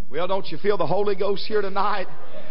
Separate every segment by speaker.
Speaker 1: Well, don't you feel the Holy Ghost here tonight?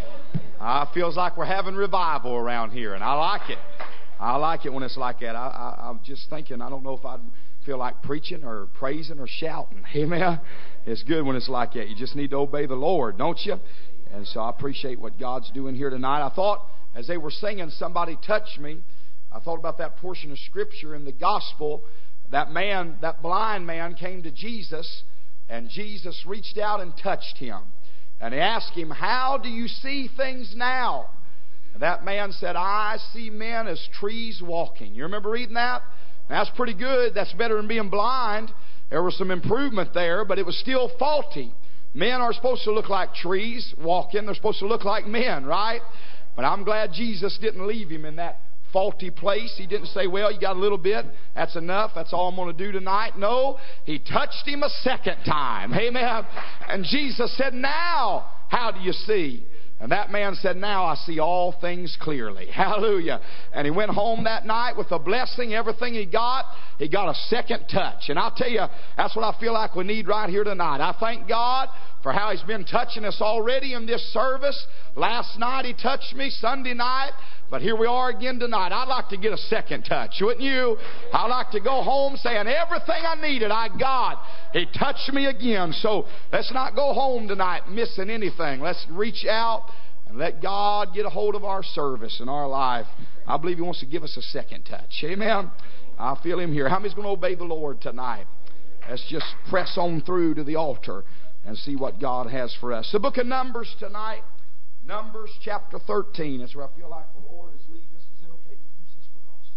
Speaker 1: Feels like we're having revival around here, and I like it. I like it when it's like that. I'm just thinking, I don't know if I'd feel like preaching or praising or shouting. Amen? It's good when it's like that. You just need to obey the Lord, don't you? And so I appreciate what God's doing here tonight. I thought, as they were singing, Somebody Touch Me, I thought about that portion of Scripture in the Gospel. That man, that blind man, came to Jesus, and Jesus reached out and touched him. And he asked him, "How do you see things now?" And that man said, "I see men as trees walking." You remember reading that? That's pretty good. That's better than being blind. There was some improvement there, but it was still faulty. Men are supposed to look like trees walking. They're supposed to look like men, right? But I'm glad Jesus didn't leave him in that faulty place. He didn't say, "Well, you got a little bit. That's enough. That's all I'm going to do tonight." No, He touched him a second time. Amen. And Jesus said, "Now, how do you see?" And that man said, "Now I see all things clearly." Hallelujah. And he went home that night with a blessing. Everything he got a second touch. And I'll tell you, that's what I feel like we need right here tonight. I thank God for how He's been touching us already in this service. Last night He touched me, Sunday night. But here we are again tonight. I'd like to get a second touch, wouldn't you? I'd like to go home saying, everything I needed, I got. He touched me again. So let's not go home tonight missing anything. Let's reach out and let God get a hold of our service and our life. I believe He wants to give us a second touch. Amen? I feel Him here. How many's going to obey the Lord tonight? Let's just press on through to the altar and see what God has for us. The book of Numbers tonight. Numbers chapter 13. That's where I feel like the Lord is leading us. Is it okay to use this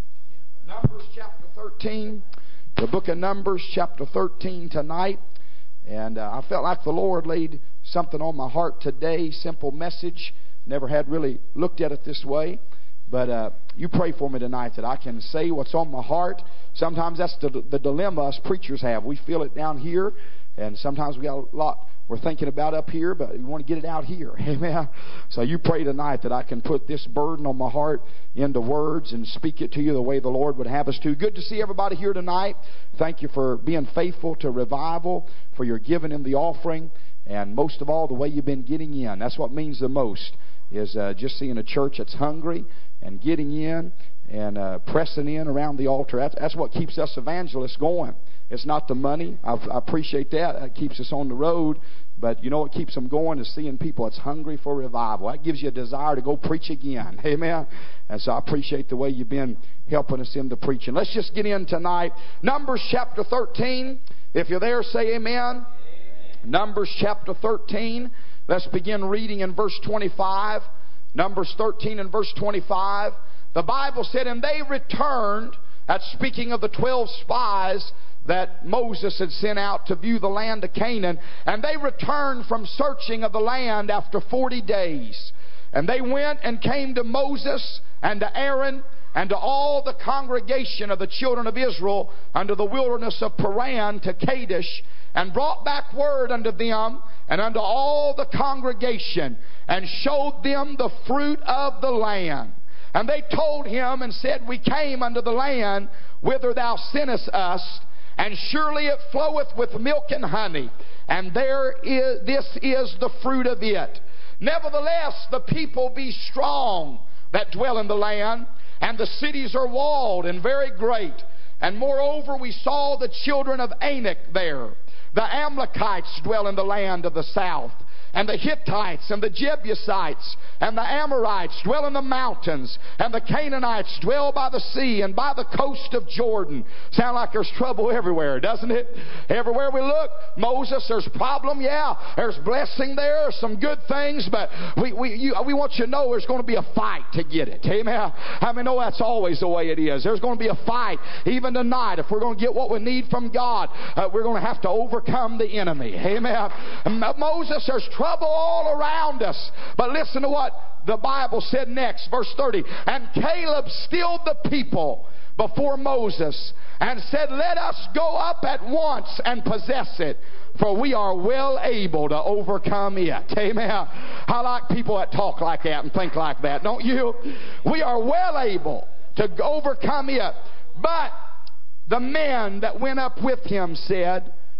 Speaker 1: for us? Numbers chapter 13. The book of Numbers chapter 13 tonight. And I felt like the Lord laid something on my heart today. Simple message. Never had really looked at it this way. But you pray for me tonight that I can say what's on my heart. Sometimes that's the dilemma us preachers have. We feel it down here. And sometimes we got a lot we're thinking about up here, but we want to get it out here. Amen. So you pray tonight that I can put this burden on my heart into words and speak it to you the way the Lord would have us to. Good to see everybody here tonight. Thank you for being faithful to revival, for your giving in the offering, and most of all, the way you've been getting in. That's what means the most, is just seeing a church that's hungry and getting in and pressing in around the altar. That's what keeps us evangelists going. It's not the money. I appreciate that. That keeps us on the road. But you know what keeps them going is seeing people that's hungry for revival. That gives you a desire to go preach again. Amen. And so I appreciate the way you've been helping us in the preaching. Let's just get in tonight. Numbers chapter 13. If you're there, say amen. Amen. Numbers chapter 13. Let's begin reading in verse 25. Numbers 13 and verse 25. The Bible said, "And they returned," that's speaking of the 12 spies that Moses had sent out to view the land of Canaan. "And they returned from searching of the land after 40 days. And they went and came to Moses and to Aaron and to all the congregation of the children of Israel unto the wilderness of Paran to Kadesh, and brought back word unto them and unto all the congregation, and showed them the fruit of the land. And they told him and said, We came unto the land whither thou sentest us, and surely it floweth with milk and honey, and this is the fruit of it. Nevertheless, the people be strong that dwell in the land, and the cities are walled and very great. And moreover, we saw the children of Anak there. The Amalekites dwell in the land of the south, and the Hittites and the Jebusites and the Amorites dwell in the mountains, and the Canaanites dwell by the sea and by the coast of Jordan." Sound like there's trouble everywhere, doesn't it? Everywhere we look, Moses, there's problem. Yeah, there's blessing there, some good things, but we want you to know there's going to be a fight to get it. Amen. I mean, no, that's always the way it is. There's going to be a fight even tonight. If we're going to get what we need from God, we're going to have to overcome the enemy. Amen. Moses, there's trouble all around us. But listen to what the Bible said next, verse 30. "And Caleb stilled the people before Moses and said, Let us go up at once and possess it, for we are well able to overcome it." Amen. I like people that talk like that and think like that, don't you? We are well able to overcome it. But the men that went up with him said,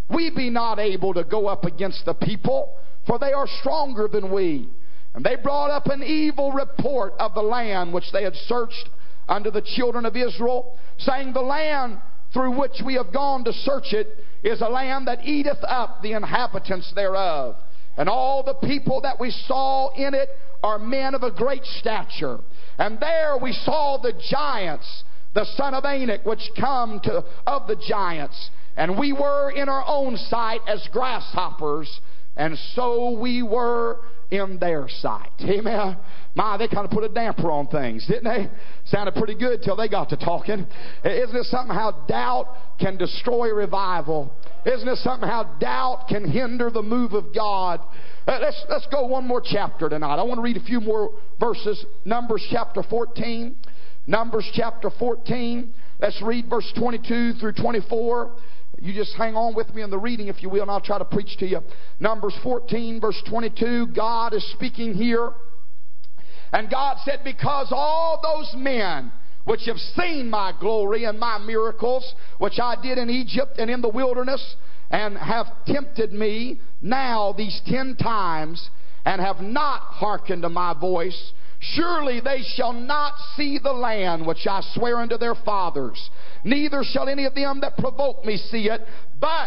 Speaker 1: we be not able to go up against the people, for they are stronger than we. And they brought up an evil report of the land which they had searched unto the children of Israel, saying, the land through which we have gone to search it is a land that eateth up the inhabitants thereof. And all the people that we saw in it are men of a great stature. And there we saw the giants, the son of Anak, which come of the giants. And we were in our own sight as grasshoppers, and so we were in their sight. Amen. My, they kind of put a damper on things, didn't they? Sounded pretty good till they got to talking. Isn't it something how doubt can destroy revival? Isn't it something how doubt can hinder the move of God? Let's go one more chapter tonight. I want to read a few more verses. Numbers chapter 14. Numbers chapter 14. Let's read verse 22 through 24. You just hang on with me in the reading, if you will, and I'll try to preach to you. Numbers 14, verse 22. God is speaking here. And God said, because all those men which have seen my glory and my miracles, which I did in Egypt and in the wilderness, and have tempted me now these 10 times, and have not hearkened to my voice, surely they shall not see the land which I swear unto their fathers, neither shall any of them that provoke me see it, but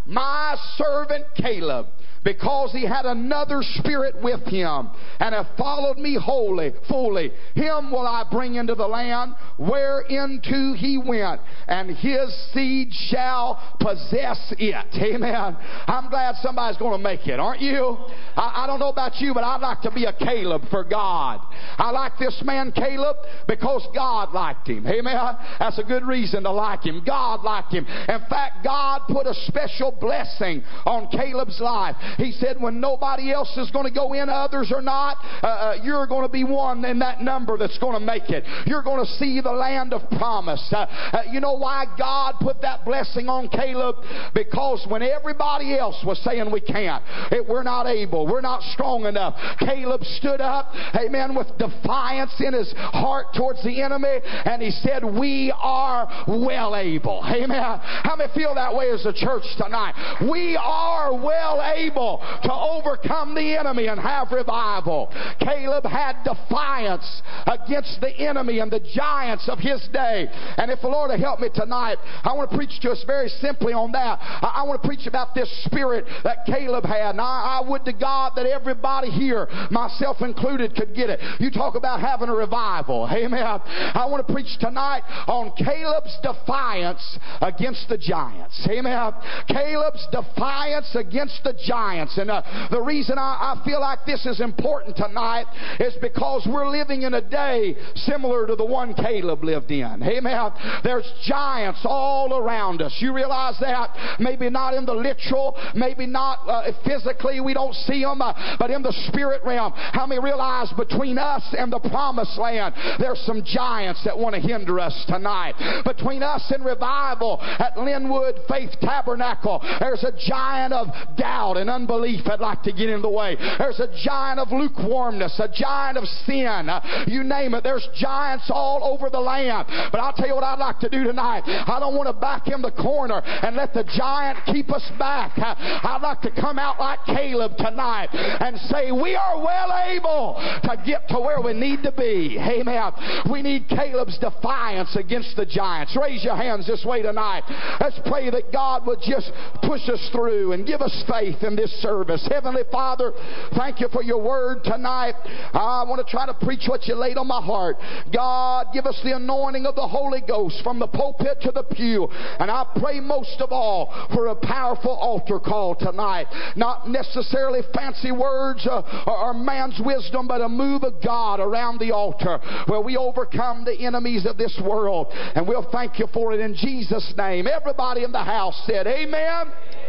Speaker 1: my servant Caleb, because he had another spirit with him, and have followed me fully, him will I bring into the land whereinto he went, and his seed shall possess it. Amen. I'm glad somebody's going to make it, aren't you? I don't know about you, but I'd like to be a Caleb for God. I like this man Caleb because God liked him. Amen. That's a good reason to like him. God liked him. In fact, God put a special blessing on Caleb's life. He said, when nobody else is going to go in, others are not, you're going to be one in that number that's going to make it. You're going to see the land of promise. You know why God put that blessing on Caleb? Because when everybody else was saying we can't, we're not able, we're not strong enough, Caleb stood up, amen, with defiance in his heart towards the enemy, and he said, we are well able. Amen. How many feel that way as a church tonight? We are well able to overcome the enemy and have revival. Caleb had defiance against the enemy and the giants of his day. And if the Lord will help me tonight, I want to preach to us very simply on that. I want to preach about this spirit that Caleb had. And I would to God that everybody here, myself included, could get it. You talk about having a revival. Amen. I want to preach tonight on Caleb's defiance against the giants. Amen. Caleb's defiance against the giants. And the reason I feel like this is important tonight is because we're living in a day similar to the one Caleb lived in. Amen. There's giants all around us. You realize that? Maybe not in the literal, maybe not physically, we don't see them, but in the spirit realm. How many realize between us and the promised land, there's some giants that want to hinder us tonight? Between us and revival at Linwood Faith Tabernacle, there's a giant of doubt and unbelief that'd like to get in the way. There's a giant of lukewarmness, a giant of sin. You name it. There's giants all over the land. But I'll tell you what I'd like to do tonight. I don't want to back in the corner and let the giant keep us back. I'd like to come out like Caleb tonight and say we are well able to get to where we need to be. Amen. We need Caleb's defiance against the giants. Raise your hands this way tonight. Let's pray that God would just push us through and give us faith in this service. Heavenly Father, thank you for your word tonight. I want to try to preach what you laid on my heart. God, give us the anointing of the Holy Ghost from the pulpit to the pew. And I pray most of all for a powerful altar call tonight. Not necessarily fancy words or man's wisdom, but a move of God around the altar where we overcome the enemies of this world. And we'll thank you for it in Jesus' name. Everybody in the house said amen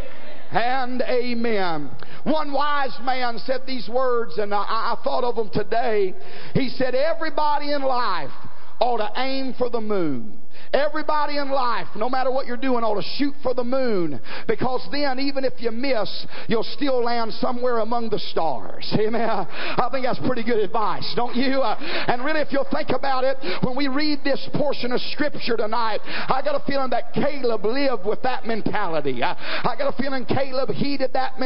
Speaker 1: and amen. One wise man said these words, and I thought of them today. He said, everybody in life ought to aim for the moon. Everybody in life, no matter what you're doing, ought to shoot for the moon, because then even if you miss, you'll still land somewhere among the stars. Amen. I think that's pretty good advice, don't you? And really, if you'll think about it, when we read this portion of Scripture tonight, I got a feeling that Caleb lived with that mentality. I got a feeling Caleb heeded that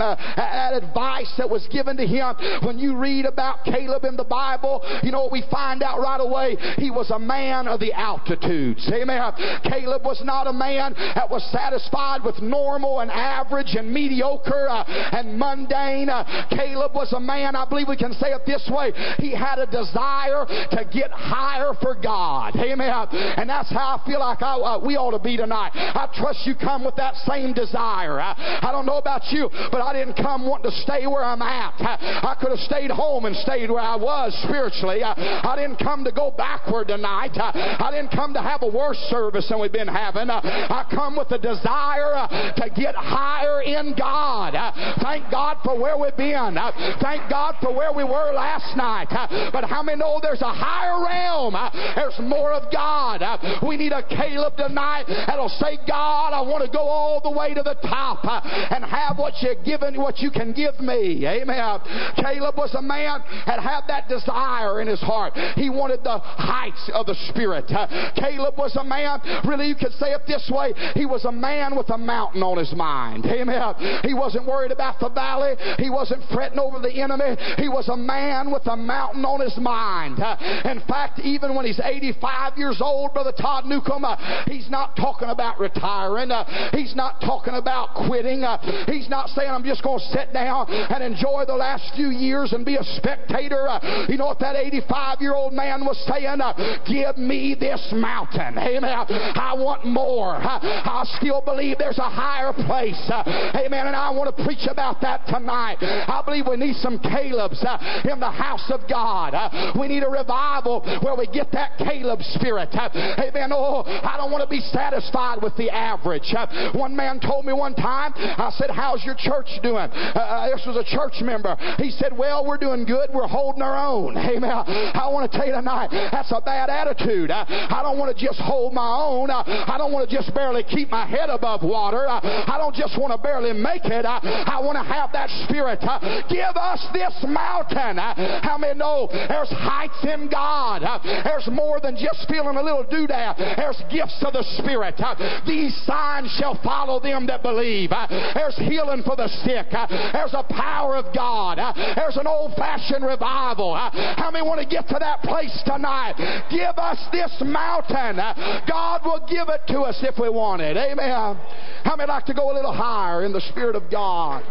Speaker 1: advice that was given to him. When you read about Caleb in the Bible, you know what we find out right away? He was a man of the altitudes. Amen. Caleb was not a man that was satisfied with normal and average and mediocre and mundane. Caleb was a man, I believe we can say it this way, he had a desire to get higher for God. Amen. And that's how I feel like we ought to be tonight. I trust you come with that same desire. I don't know about you, but I didn't come wanting to stay where I'm at. I could have stayed home and stayed where I was spiritually. I didn't come to go backward tonight. I didn't come to have a worse service than we've been having. I come with a desire to get higher in God. Thank God for where we've been. Thank God for where we were last night. But how many know there's a higher realm? There's more of God. We need a Caleb tonight that'll say, God, I want to go all the way to the top and have what you can give me. Amen. Caleb was a man that had that desire in his heart. He wanted the heights of the Spirit. Caleb was a man, really you could say it this way, he was a man with a mountain on his mind. Amen. He wasn't worried about the valley. He wasn't fretting over the enemy. He was a man with a mountain on his mind. In fact, even when he's 85 years old, Brother Todd Newcomb, he's not talking about retiring. He's not talking about quitting. He's not saying, I'm just going to sit down and enjoy the last few years and be a spectator. You know what that 85-year-old man was saying? Give me this mountain. Amen. I want more. I still believe there's a higher place. Amen. And I want to preach about that tonight. I believe we need some Calebs in the house of God. We need a revival where we get that Caleb spirit. Amen. Oh, I don't want to be satisfied with the average. One man told me one time, I said, how's your church doing? This was a church member. He said, well, we're doing good. We're holding our own. Amen. I want to tell you tonight, that's a bad attitude. I don't want to just hold my own. I don't want to just barely keep my head above water. I don't just want to barely make it. I want to have that spirit. Give us this mountain. How many know there's heights in God? There's more than just feeling a little doodad. There's gifts of the Spirit. These signs shall follow them that believe. There's healing for the sick. There's a power of God. There's an old-fashioned revival. How many want to get to that place tonight? Give us this mountain. God will give it to us if we want it. Amen. How many like to go a little higher in the Spirit of God?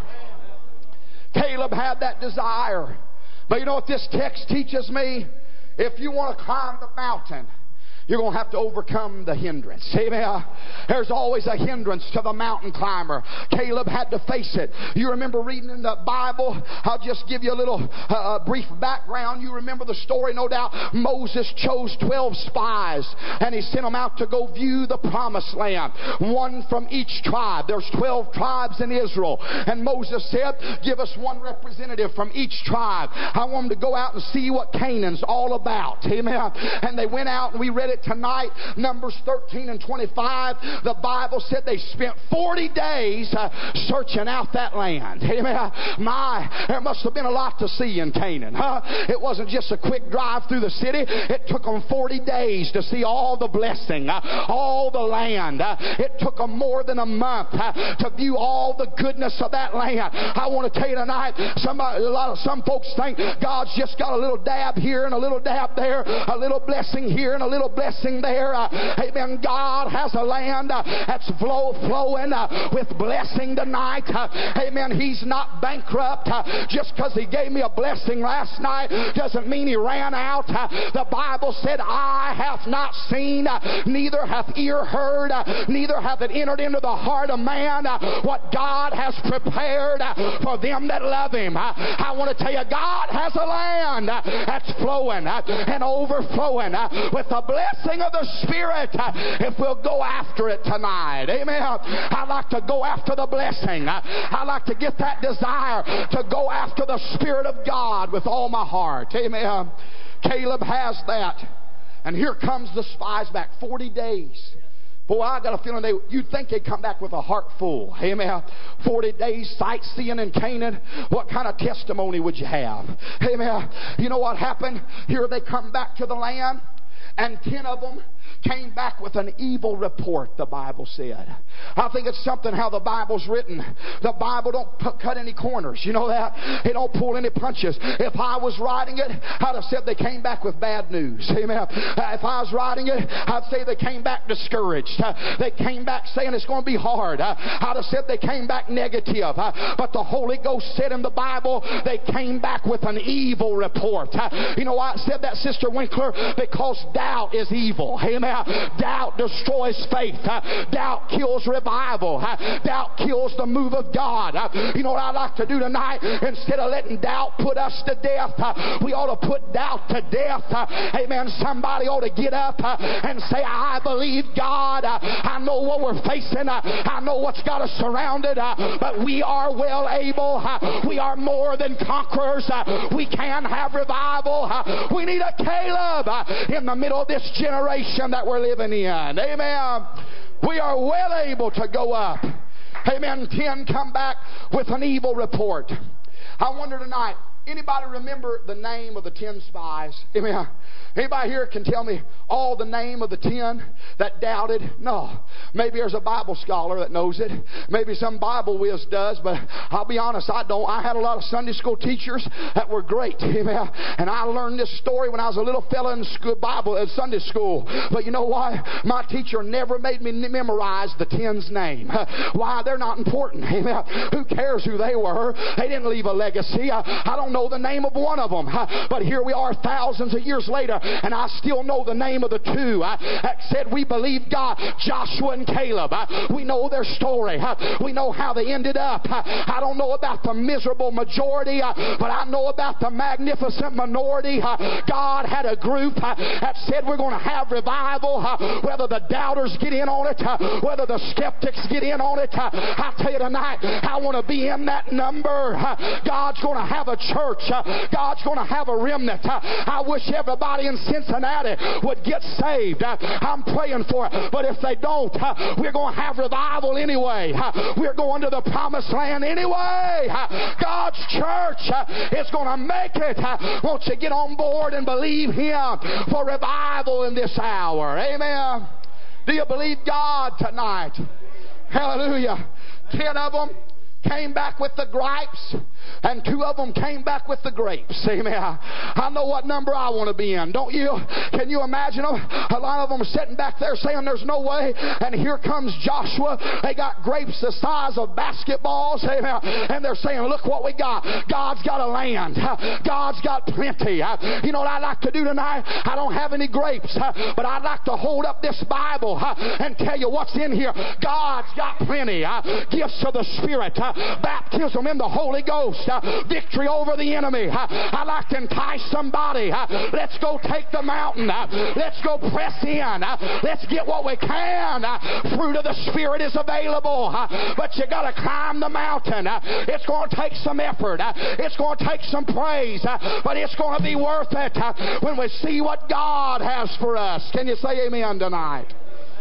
Speaker 1: Caleb had that desire. But you know what this text teaches me? If you want to climb the mountain, you're going to have to overcome the hindrance. Amen. There's always a hindrance to the mountain climber. Caleb had to face it. You remember reading in the Bible? I'll just give you a little brief background. You remember the story, no doubt. Moses chose 12 spies and he sent them out to go view the promised land. One from each tribe. There's 12 tribes in Israel. And Moses said, give us one representative from each tribe. I want them to go out and see what Canaan's all about. Amen. And they went out and we read it tonight, Numbers 13 and 25. The Bible said they spent 40 days searching out that land. Amen. There must have been a lot to see in Canaan. It wasn't just a quick drive through the city. It took them 40 days to see all the blessing, all the land. It took them more than a month to view all the goodness of that land. I want to tell you tonight, some folks think God's just got a little dab here and a little dab there, a little blessing here and a little blessing there. Amen. God has a land that's flowing with blessing tonight. Amen. He's not bankrupt. Just because He gave me a blessing last night doesn't mean He ran out. The Bible said, eye hath not seen, neither hath ear heard, neither hath it entered into the heart of man what God has prepared for them that love Him. I want to tell you, God has a land that's flowing and overflowing with the blessing of the Spirit if we'll go after it tonight. Amen. I like to go after the blessing. I like to get that desire to go after the Spirit of God with all my heart. Amen. Caleb has that. And here comes the spies back. 40 days. Boy, I got a feeling you'd think they'd come back with a heart full. Amen. 40 days sightseeing in Canaan. What kind of testimony would you have? Amen. You know what happened? Here they come back to the land, and 10 of them came back with an evil report, the Bible said. I think it's something how the Bible's written. The Bible don't cut any corners. You know that? It don't pull any punches. If I was writing it, I'd have said they came back with bad news. Amen. If I was writing it, I'd say they came back discouraged. They came back saying it's going to be hard. I'd have said they came back negative. But the Holy Ghost said in the Bible, they came back with an evil report. You know why I said that, Sister Winkler? Because doubt is evil. Amen. Doubt destroys faith. Doubt kills revival. Doubt kills the move of God. You know what I'd like to do tonight? Instead of letting doubt put us to death, we ought to put doubt to death. Amen. Somebody ought to get up and say, I believe God. I know what we're facing. I know what's got us surrounded. But we are well able. We are more than conquerors. We can have revival. We need a Caleb in the middle of this generation that we're living in. Amen. We are well able to go up. Amen. 10 come back with an evil report. I wonder tonight, anybody remember the name of the 10 spies? Amen. Anybody here can tell me all the name of the 10 that doubted? No. Maybe there's a Bible scholar that knows it. Maybe some Bible whiz does, but I'll be honest, I don't. I had a lot of Sunday school teachers that were great. Amen. And I learned this story when I was a little fella in school, Sunday school. But you know what? My teacher never made me memorize the 10's name. Why? They're not important. Amen. Who cares who they were? They didn't leave a legacy. I don't know the name of one of them. But here we are thousands of years later, and I still know the name of the 2 that said we believe God, Joshua and Caleb. We know their story. We know how they ended up. I don't know about the miserable majority, but I know about the magnificent minority. God had a group that said we're going to have revival, whether the doubters get in on it, whether the skeptics get in on it. I tell you tonight, I want to be in that number. God's going to have a church. God's going to have a remnant. I wish everybody in Cincinnati would get saved. I'm praying for it. But if they don't, we're going to have revival anyway. We're going to the promised land anyway. God's church is going to make it. Won't you get on board and believe Him for revival in this hour? Amen. Do you believe God tonight? Hallelujah. 10 of them came back with the gripes, and 2 of them came back with the grapes. Amen. I know what number I want to be in, don't you? Can you imagine them? A lot of them are sitting back there saying there's no way, and here comes Joshua. They got grapes the size of basketballs. Amen. And they're saying, look what we got. God's got a land. God's got plenty. You know what I'd like to do tonight? I don't have any grapes, but I'd like to hold up this Bible and tell you what's in here. God's got plenty. Gifts of the Spirit. Baptism in the Holy Ghost, victory over the enemy. I'd like to entice somebody. Let's go take the mountain. Let's go press in. Let's get what we can. Fruit of the Spirit is available, but you got to climb the mountain. It's going to take some effort. It's going to take some praise, but it's going to be worth it when we see what God has for us. Can you say amen tonight?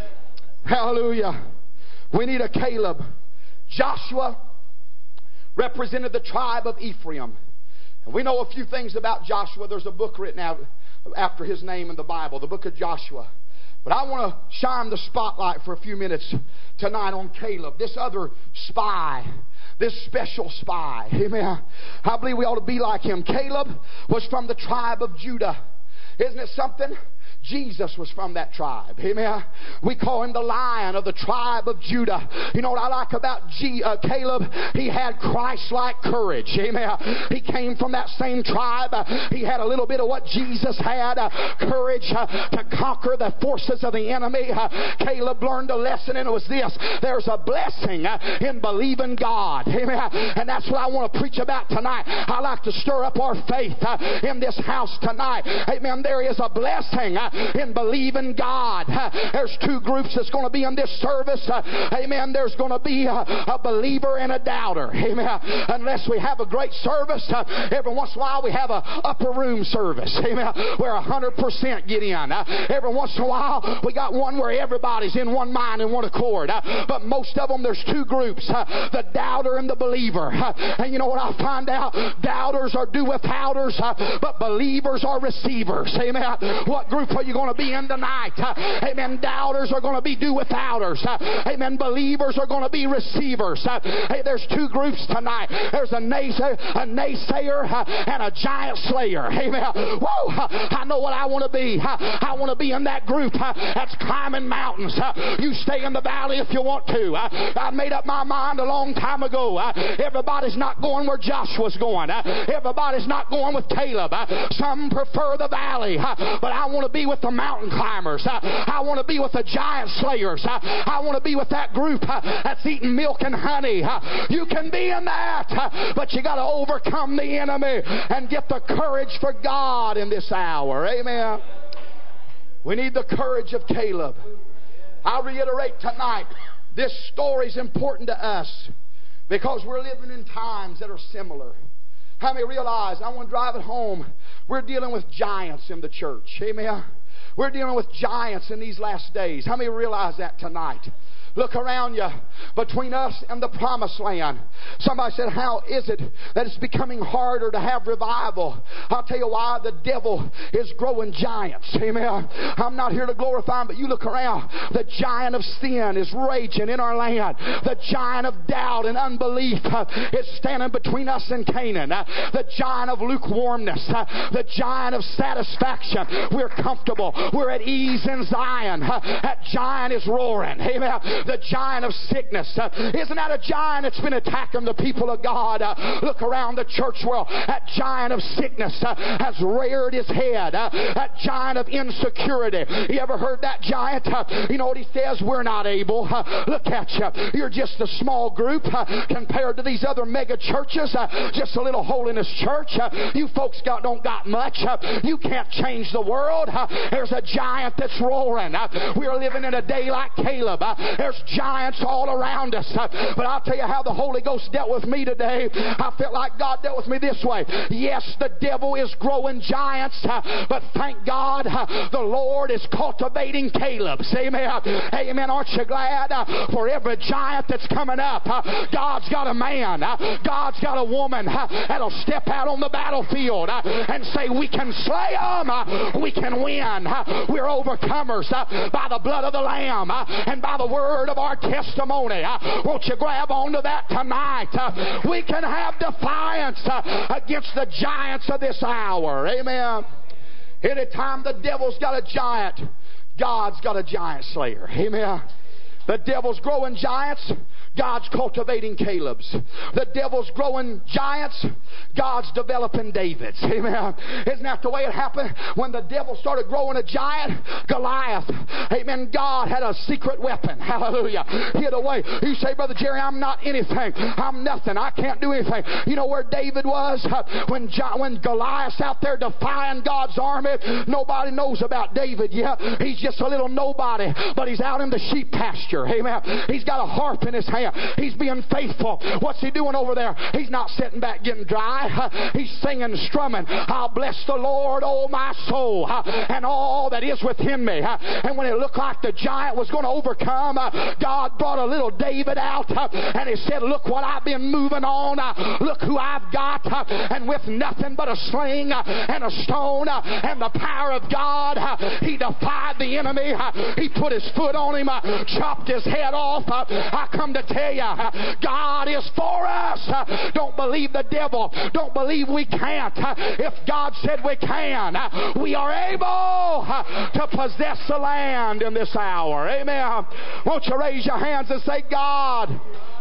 Speaker 1: Hallelujah. We need a Caleb. Joshua represented the tribe of Ephraim. And we know a few things about Joshua. There's a book written out after his name in the Bible, the book of Joshua. But I want to shine the spotlight for a few minutes tonight on Caleb, this other spy, this special spy. Amen. I believe we ought to be like him. Caleb was from the tribe of Judah. Isn't it something? Jesus was from that tribe. Amen. We call him the Lion of the tribe of Judah. You know what I like about Caleb? He had Christ-like courage. Amen. He came from that same tribe. He had a little bit of what Jesus had, courage to conquer the forces of the enemy. Caleb learned a lesson, and it was this: there's a blessing in believing God. Amen. And that's what I want to preach about tonight. I like to stir up our faith in this house tonight. Amen. There is a blessing
Speaker 2: in believing God. There's two groups that's going to be in this service. Amen. There's going to be a believer and a doubter. Amen. Unless we have a great service, every once in a while we have a upper room service. Amen. Where 100% get in. Every once in a while we got one where everybody's in one mind and one accord. But most of them, there's two groups. The doubter and the believer. And you know what I find out? Doubters are do-withouters, but believers are receivers. Amen. What group are you going to be in tonight? Amen. Doubters are going to be do-withouters. Amen. Believers are going to be receivers. Hey, there's two groups tonight. There's a naysayer and a giant slayer. Amen. Whoa! I know what I want to be. I want to be in that group that's climbing mountains. You stay in the valley if you want to. I made up my mind a long time ago. Everybody's not going where Joshua's going. Everybody's not going with Caleb. Some prefer the valley, but I want to be with the mountain climbers. I want to be with the giant slayers. I want to be with that group that's eating milk and honey. You can be in that, but you got to overcome the enemy and get the courage for God in this hour. Amen. We need the courage of Caleb. I'll reiterate tonight, this story is important to us because we're living in times that are similar. How many realize, I want to drive it home, we're dealing with giants in the church. Amen. We're dealing with giants in these last days. How many realize that tonight? Look around you. Between us and the promised land. Somebody said, how is it that it's becoming harder to have revival? I'll tell you why. The devil is growing giants. Amen. I'm not here to glorify him, but you look around. The giant of sin is raging in our land. The giant of doubt and unbelief is standing between us and Canaan. The giant of lukewarmness. The giant of satisfaction. We're comfortable. We're at ease in Zion. That giant is roaring. Amen. The giant of sickness. Isn't that a giant that's been attacking the people of God? Look around the church world. That giant of sickness has reared his head. That giant of insecurity. You ever heard that giant? You know what he says? We're not able. Look at you. You're just a small group compared to these other mega churches. Just a little holiness church. You folks don't got much. You can't change the world. There's a giant that's roaring. We're living in a day like Caleb. There's giants all around us. But I'll tell you how the Holy Ghost dealt with me today. I felt like God dealt with me this way. Yes, the devil is growing giants, but thank God the Lord is cultivating Caleb's. Amen. Amen. Aren't you glad? For every giant that's coming up, God's got a man. God's got a woman that'll step out on the battlefield and say, we can slay them. We can win. We're overcomers by the blood of the Lamb and by the word of our testimony. Won't you grab onto that tonight? We can have defiance against the giants of this hour. Amen. Anytime the devil's got a giant, God's got a giant slayer. Amen. The devil's growing giants, God's cultivating Caleb's. The devil's growing giants, God's developing David's. Amen. Isn't that the way it happened? When the devil started growing a giant, Goliath, amen, God had a secret weapon. Hallelujah. Hid away. You say, Brother Jerry, I'm not anything. I'm nothing. I can't do anything. You know where David was? When Goliath's out there defying God's army, nobody knows about David yet. He's just a little nobody, but he's out in the sheep pasture. Amen. He's got a harp in his hand. He's being faithful. What's he doing over there? He's not sitting back getting dry. He's singing, strumming. I'll bless the Lord, oh my soul, and all that is within me. And when it looked like the giant was going to overcome, God brought a little David out, and he said, look what I've been moving on. Look who I've got. And with nothing but a sling and a stone and the power of God, he defied the enemy. He put his foot on him, chopped his head off. I come to tell you, God is for us. Don't believe the devil. Don't believe we can't. If God said we can, we are able to possess the land in this hour. Amen. Won't you raise your hands and say, God,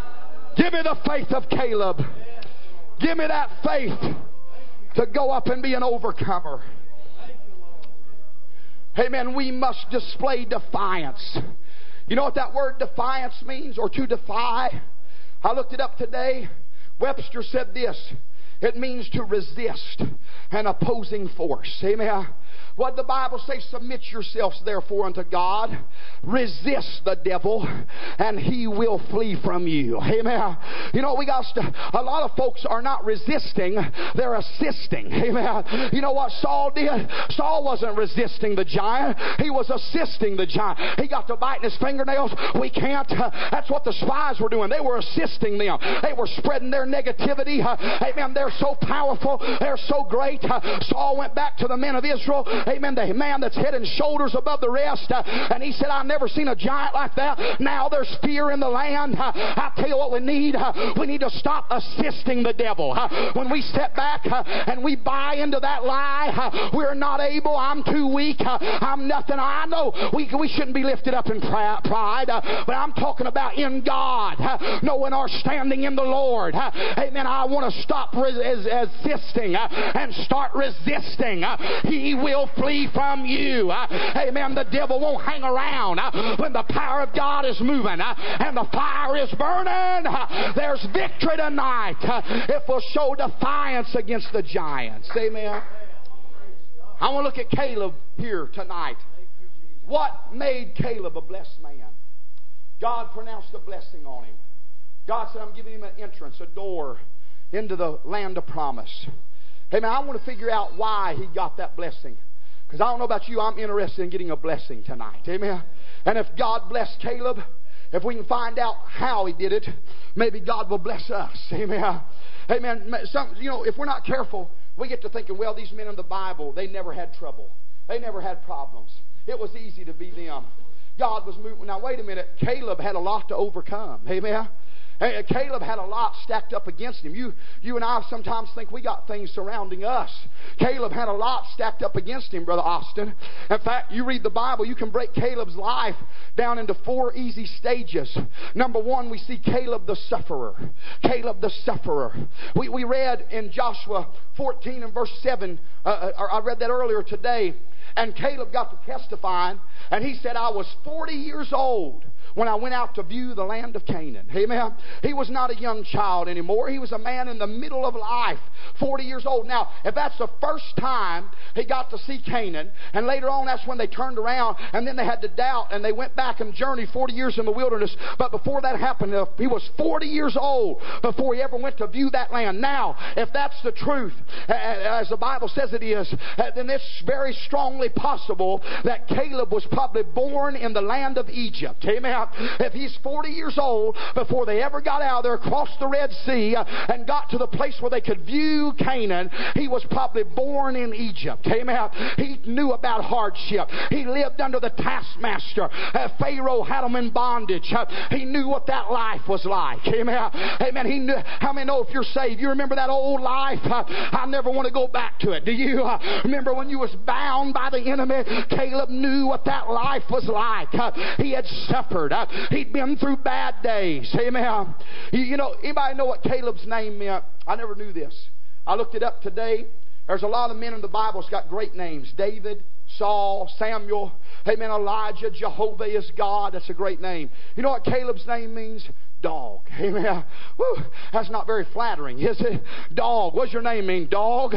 Speaker 2: give me the faith of Caleb. Give me that faith to go up and be an overcomer. Amen. We must display defiance. You know what that word defiance means, or to defy? I looked it up today. Webster said this. It means to resist an opposing force. Amen. What the Bible says, submit yourselves therefore unto God. Resist the devil and he will flee from you. Amen. You know, a lot of folks are not resisting, they're assisting. Amen. You know what Saul did? Saul wasn't resisting the giant. He was assisting the giant. He got to biting his fingernails. We can't. That's what the spies were doing. They were assisting them. They were spreading their negativity. Amen. They're so powerful. They're so great. Saul went back to the men of Israel. Amen. The man that's head and shoulders above the rest. And he said, I've never seen a giant like that. Now there's fear in the land. I tell you what we need. We need to stop assisting the devil. When we step back and we buy into that lie, we're not able. I'm too weak. I'm nothing. I know we shouldn't be lifted up in pride. But I'm talking about in God. Knowing our standing in the Lord. Amen. I want to stop assisting and start resisting. He will flee from you. Amen. The devil won't hang around when the power of God is moving and the fire is burning. There's victory tonight if we'll show defiance against the giants. Amen. I want to look at Caleb here tonight. What made Caleb a blessed man? God pronounced a blessing on him. God said, I'm giving him an entrance, a door into the land of promise. Hey man, I want to figure out why he got that blessing. Because I don't know about you, I'm interested in getting a blessing tonight. Amen. And if God blessed Caleb, if we can find out how he did it, maybe God will bless us. Amen. Amen. If we're not careful, we get to thinking, well, these men in the Bible, they never had trouble. They never had problems. It was easy to be them. God was moving. Now, wait a minute. Caleb had a lot to overcome. Amen. Caleb had a lot stacked up against him. You and I sometimes think we got things surrounding us. Caleb had a lot stacked up against him, Brother Austin. In fact, you read the Bible, you can break Caleb's life down into 4 easy stages. Number 1, we see Caleb the sufferer. Caleb the sufferer. We read in Joshua 14 and verse 7, I read that earlier today, and Caleb got to testifying, and he said, I was 40 years old when I went out to view the land of Canaan. Amen. He was not a young child anymore. He was a man in the middle of life, 40 years old. Now, if that's the first time he got to see Canaan, and later on that's when they turned around, and then they had to doubt, and they went back and journeyed 40 years in the wilderness. But before that happened, he was 40 years old before he ever went to view that land. Now, if that's the truth, as the Bible says it is, then it's very strongly possible that Caleb was probably born in the land of Egypt. Amen. If he's 40 years old before they ever got out there, crossed the Red Sea, and got to the place where they could view Canaan, he was probably born in Egypt. Amen. He knew about hardship. He lived under the taskmaster. Pharaoh had him in bondage. He knew what that life was like. Amen. Amen. He knew. How many know if you're saved, you remember that old life? I never want to go back to it. Do you? Remember when you was bound by the enemy? Caleb knew what that life was like. He had suffered. He'd been through bad days. Amen. Anybody know what Caleb's name meant? I never knew this. I looked it up today. There's a lot of men in the Bible that's got great names. David, Saul, Samuel. Amen. Elijah, Jehovah is God. That's a great name. You know what Caleb's name means? Dog. Amen. Woo, that's not very flattering, is it? Dog. What's your name mean? Dog.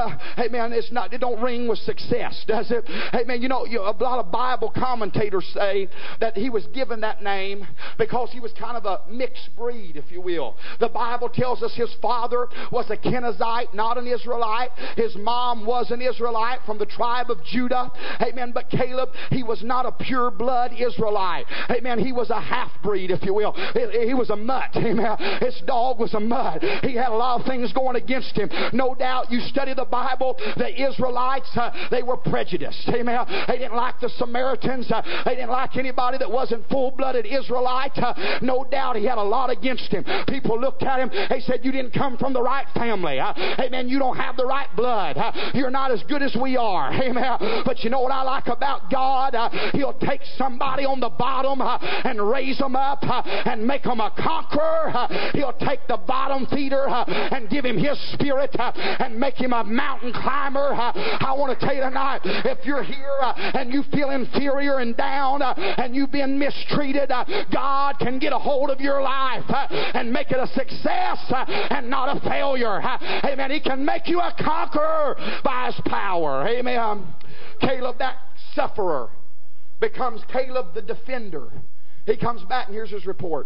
Speaker 2: Amen. It don't ring with success, does it? Amen. A lot of Bible commentators say that he was given that name because he was kind of a mixed breed, if you will. The Bible tells us his father was a Kenizzite, not an Israelite. His mom was an Israelite from the tribe of Judah. Amen. But Caleb, he was not a pure blood Israelite. Amen. He was a half breed, if you will. He was a mutt. Amen. His dog was a mutt. He had a lot of things going against him. No doubt you study the Bible, the Israelites, they were prejudiced. Amen. They didn't like the Samaritans. They didn't like anybody that wasn't full-blooded Israelite. No doubt he had a lot against him. People looked at him. They said, you didn't come from the right family. Amen. You don't have the right blood. You're not as good as we are. Amen. But you know what I like about God? He'll take somebody on the bottom and raise them up and make them a conqueror. He'll take the bottom feeder and give him his spirit and make him a mountain climber. I want to tell you tonight, if you're here and you feel inferior and down and you've been mistreated, God can get a hold of your life and make it a success and not a failure. Amen. He can make you a conqueror by His power. Amen. Caleb, that sufferer, becomes Caleb the defender. He comes back and here's his report.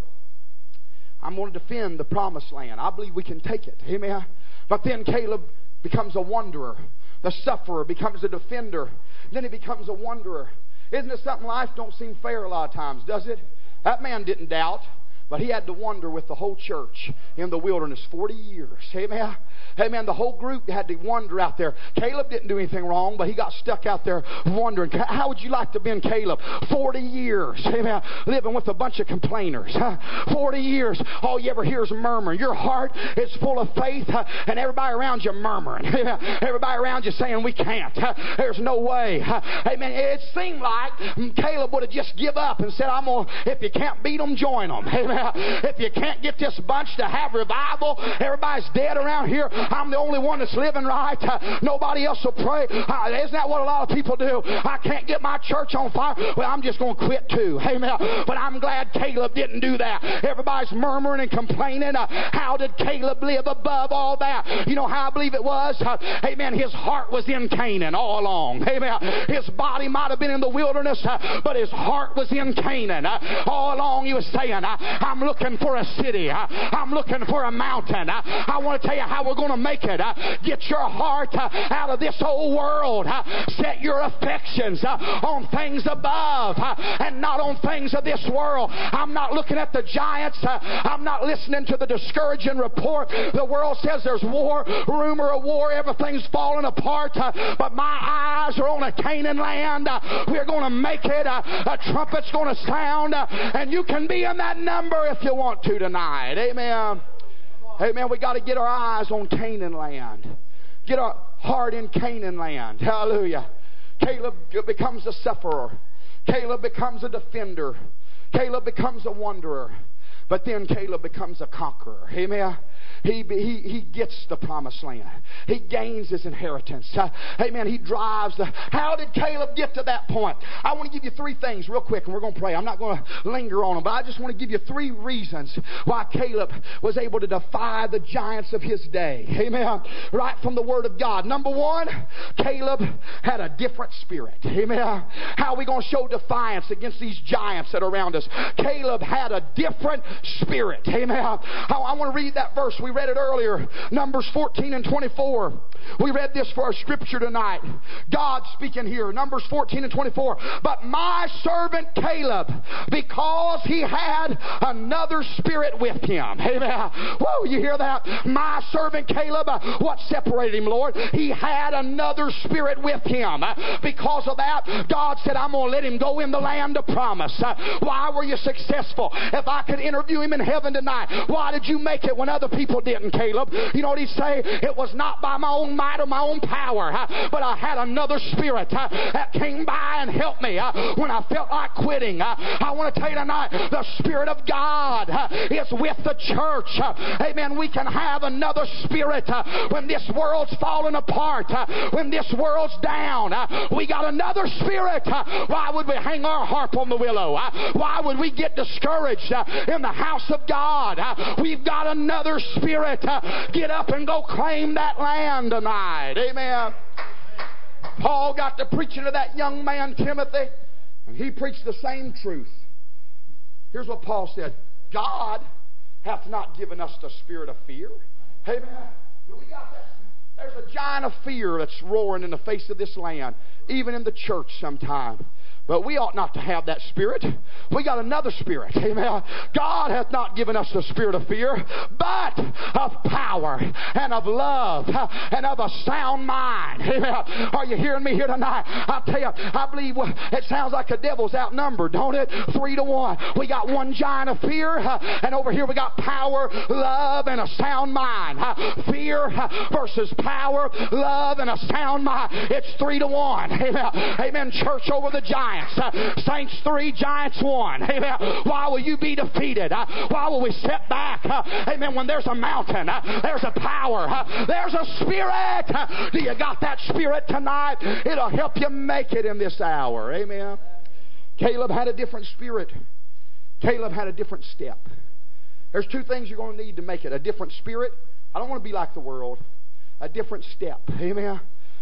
Speaker 2: I'm going to defend the promised land. I believe we can take it. Amen. But then Caleb becomes a wanderer. The sufferer becomes a defender. Then he becomes a wanderer. Isn't it something? Life don't seem fair a lot of times, does it? That man didn't doubt, but he had to wander with the whole church in the wilderness 40 years. Amen. Amen. The whole group had to wander out there. Caleb didn't do anything wrong, but he got stuck out there wandering. How would you like to have been Caleb? 40 years. Amen. Living with a bunch of complainers. 40 years. All you ever hear is murmuring. Your heart is full of faith, and everybody around you murmuring. Everybody around you saying, we can't. There's no way. Amen. It seemed like Caleb would have just give up and said, if you can't beat them, join them. Amen. If you can't get this bunch to have revival, everybody's dead around here. I'm the only one that's living right. Nobody else will pray. Isn't that what a lot of people do? I can't get my church on fire. Well, I'm just going to quit too. Amen. But I'm glad Caleb didn't do that. Everybody's murmuring and complaining. How did Caleb live above all that? You know how I believe it was? Amen. His heart was in Canaan all along. Amen. His body might have been in the wilderness, but his heart was in Canaan. All along he was saying, I'm looking for a city. I'm looking for a mountain. I want to tell you how we're going to make it. Get your heart out of this old world. Set your affections on things above and not on things of this world. I'm not looking at the giants. I'm not listening to the discouraging report. The world says there's war, rumor of war, everything's falling apart. But my eyes are on a Canaan land. We're going to make it. A trumpet's going to sound. And you can be in that number if you want to tonight. Amen. Amen. We got to get our eyes on Canaan land. Get our heart in Canaan land. Hallelujah. Caleb becomes a sufferer. Caleb becomes a defender. Caleb becomes a wanderer. But then Caleb becomes a conqueror. Amen. He gets the promised land. He gains his inheritance. Amen. He drives the... How did Caleb get to that point? I want to give you three things real quick, and we're going to pray. I'm not going to linger on them, but I just want to give you three reasons why Caleb was able to defy the giants of his day. Amen. Right from the Word of God. Number one, Caleb had a different spirit. Amen. How are we going to show defiance against these giants that are around us? Caleb had a different spirit. Amen. I want to read that verse. We read it earlier. Numbers 14 and 24. We read this for our scripture tonight. God speaking here. Numbers 14 and 24. But my servant Caleb, because he had another spirit with him. Amen. Whoa, you hear that? My servant Caleb, what separated him, Lord? He had another spirit with him. Because of that, God said, I'm going to let him go in the land of promise. Why were you successful? If I could interview him in heaven tonight, why did you make it when other people didn't, Caleb? You know what he'd say? It was not by my own might or my own power, but I had another spirit that came by and helped me when I felt like quitting. I want to tell you tonight, the Spirit of God is with the church. Amen. We can have another spirit when this world's falling apart, when this world's down. We got another spirit. Why would we hang our harp on the willow? Why would we get discouraged in the house of God? We've got another spirit. Get up and go claim that land tonight. Amen. Paul got to preaching to that young man Timothy, and he preached the same truth. Here's what Paul said. God hath not given us the spirit of fear. Amen. We got that. There's a giant of fear that's roaring in the face of this land, even in the church sometime. But we ought not to have that spirit. We got another spirit. Amen. God hath not given us the spirit of fear, but of power and of love and of a sound mind. Amen. Are you hearing me here tonight? I tell you, I believe it sounds like the devil's outnumbered, don't it? 3-1. We got one giant of fear, and over here we got power, love, and a sound mind. Fear versus power, love, and a sound mind. It's 3-1. Amen. Amen. Church over the giant. Saints 3, Giants 1. Amen. Why will you be defeated? Why will we sit back? Amen. When there's a mountain, there's a power, there's a spirit. Do you got that spirit tonight? It'll help you make it in this hour. Amen. Caleb had a different spirit. Caleb had a different step. There's two things you're going to need to make it. A different spirit. I don't want to be like the world. A different step. Amen.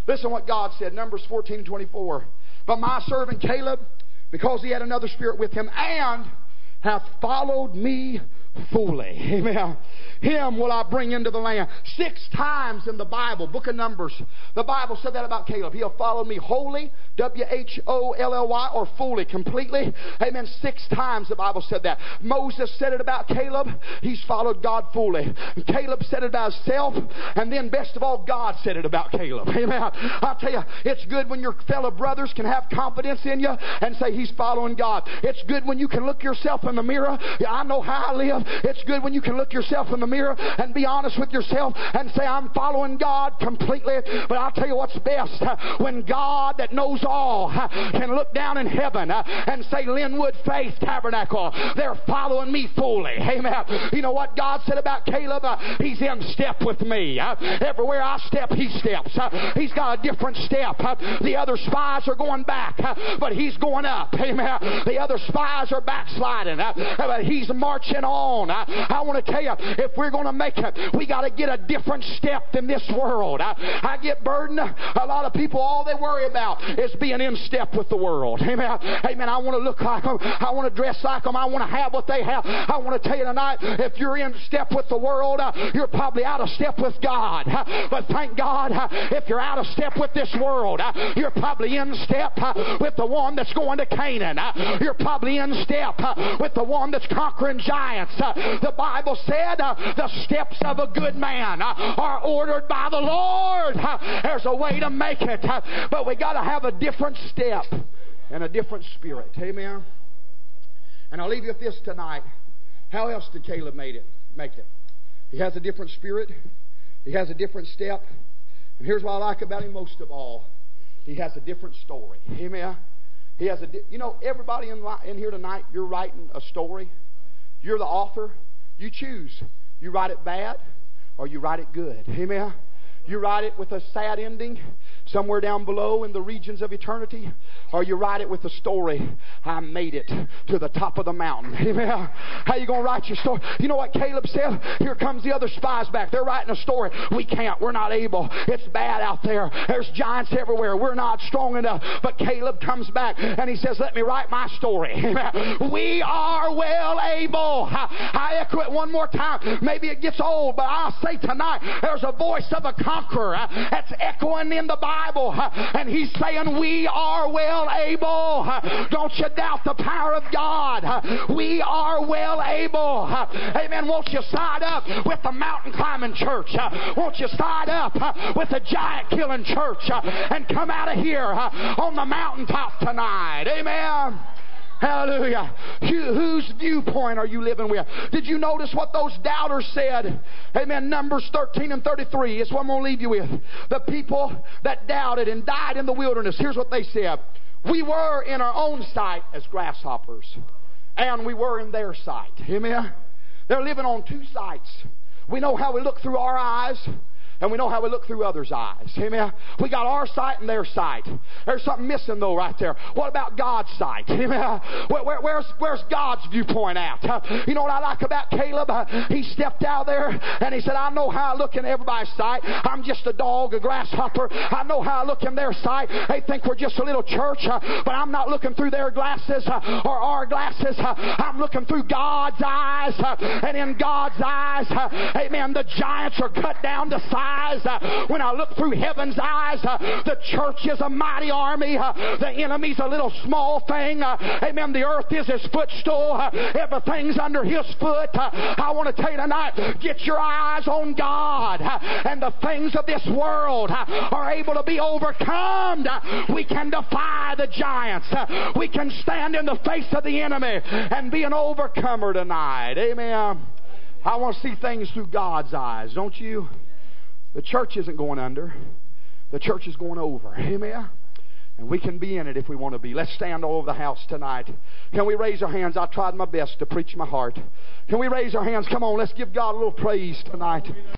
Speaker 2: Listen what God said, Numbers 14:24. But my servant Caleb, because he had another spirit with him, and hath followed me fully. Amen. Him will I bring into the land. 6 times in the Bible, book of Numbers, the Bible said that about Caleb. He'll follow me wholly, W-H-O-L-L-Y, or fully, completely. Amen. 6 times the Bible said that. Moses said it about Caleb. He's followed God fully. Caleb said it about himself. And then best of all, God said it about Caleb. Amen. I'll tell you, it's good when your fellow brothers can have confidence in you and say he's following God. It's good when you can look yourself in the mirror. Yeah, I know how I live. It's good when you can look yourself in the mirror and be honest with yourself and say, I'm following God completely. But I'll tell you what's best. When God that knows all can look down in heaven and say, Linwood Faith Tabernacle, they're following me fully. Amen. You know what God said about Caleb? He's in step with me. Everywhere I step, he steps. He's got a different step. The other spies are going back, but he's going up. Amen. The other spies are backsliding, but he's marching on. I want to tell you, if we're going to make it, we got to get a different step than this world. I get burdened. A lot of people, all they worry about is being in step with the world. Amen. Amen. I want to look like them. I want to dress like them. I want to have what they have. I want to tell you tonight, if you're in step with the world, you're probably out of step with God. But thank God, if you're out of step with this world, you're probably in step with the one that's going to Canaan. You're probably in step with the one that's conquering giants. The Bible said the steps of a good man are ordered by the Lord. There's a way to make it, but we got to have a different step and a different spirit. Amen. And I'll leave you with this tonight. How else did Caleb make it? He has a different spirit. He has a different step. And here's what I like about him most of all. He has a different story. Amen. He has everybody in here tonight, you're writing a story. You're the author. You choose. You write it bad or you write it good. Amen. You write it with a sad ending somewhere down below in the regions of eternity, or you write it with a story. I made it to the top of the mountain. Amen. How you going to write your story? You know what Caleb said? Here comes the other spies back. They're writing a story. We can't. We're not able. It's bad out there. There's giants everywhere. We're not strong enough. But Caleb comes back and he says, let me write my story. Amen. We are well able. I echo it one more time. Maybe it gets old, but I'll say tonight, there's a voice of a conqueror that's echoing in the Bible, and he's saying we are well able. Don't you doubt the power of God. We are well able. Amen. Won't you side up with the mountain climbing church? Won't you side up with the giant killing church and come out of here on the mountaintop tonight? Amen. Hallelujah. Whose viewpoint are you living with? Did you notice what those doubters said? Amen. Numbers 13 and 33. It's what I'm going to leave you with. The people that doubted and died in the wilderness. Here's what they said. We were in our own sight as grasshoppers, and we were in their sight. Amen. They're living on 2 sights. We know how we look through our eyes, and we know how we look through others' eyes. Amen. We got our sight and their sight. There's something missing though right there. What about God's sight? Amen. Where's God's viewpoint at? You know what I like about Caleb? He stepped out there and he said, I know how I look in everybody's sight. I'm just a dog, a grasshopper. I know how I look in their sight. They think we're just a little church, but I'm not looking through their glasses or our glasses. I'm looking through God's eyes. And in God's eyes, amen, the giants are cut down to size. When I look through heaven's eyes, the church is a mighty army. The enemy's a little small thing. Amen. The earth is his footstool. Everything's under his foot. I want to tell you tonight, get your eyes on God. And the things of this world are able to be overcome. We can defy the giants. We can stand in the face of the enemy and be an overcomer tonight. Amen. I want to see things through God's eyes, don't you? The church isn't going under. The church is going over. Amen? And we can be in it if we want to be. Let's stand all over the house tonight. Can we raise our hands? I tried my best to preach my heart. Can we raise our hands? Come on, let's give God a little praise tonight.